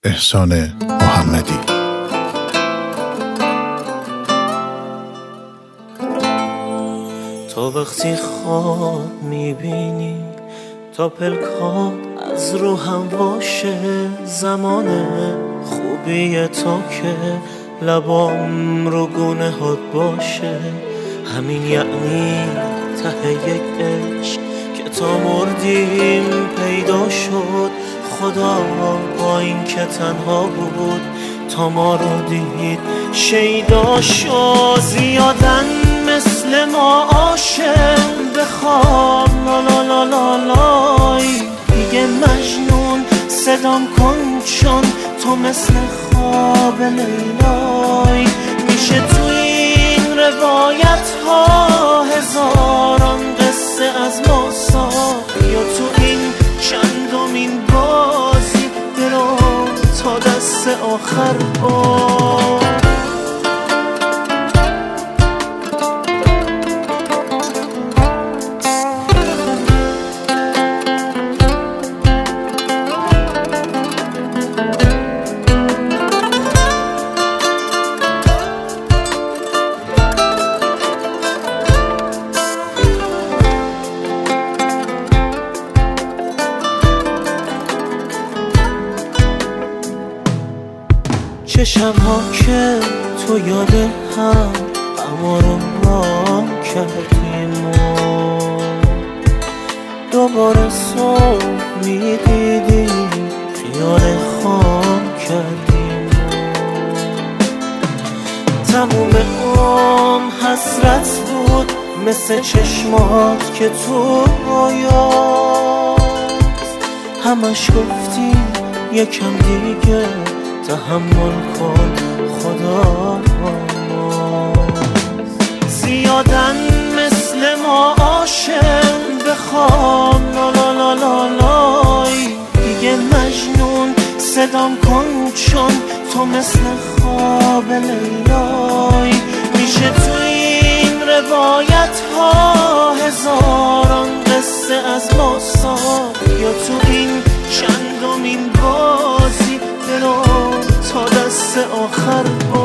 احسان محمدی. تا وقتی خواب میبینی تا پلکات از رو هم باشه، زمان خوبیه تا که لبام رو گونه هات باشه. همین یعنی ته یک عشق که تا مردیم پیدا شد. خدا با این که تنها بود تا ما رو دید شیدا شد. زیادن مثل ما عاشق بخواب لا لا لا لا لای، دیگه مجنون صدام کن چون تو مثل خواب لیلای. میشه تو این روایت ها هزاران قصه از ما ساخت، یا تو این چندمین بازی برو تا دست آخر با. چه شب‌ها که تو یاد هم اما رو ما کردیم و دوباره صبح میدیدیم خیال خام کردیم و تموم حسرت بود مثل چشمات که تو آیاست. همش گفتیم یکم دیگه تحمل کن خدا زیادن مثل ما عاشق بخواب لا لا لا لا لای، دیگه مجنون صدام کن چون تو مثل خواب لیلای. میشه تو این روایت ها هزاران قصه از ما ساخت، یا تو این چندمین بازی برو تا دست آخر با.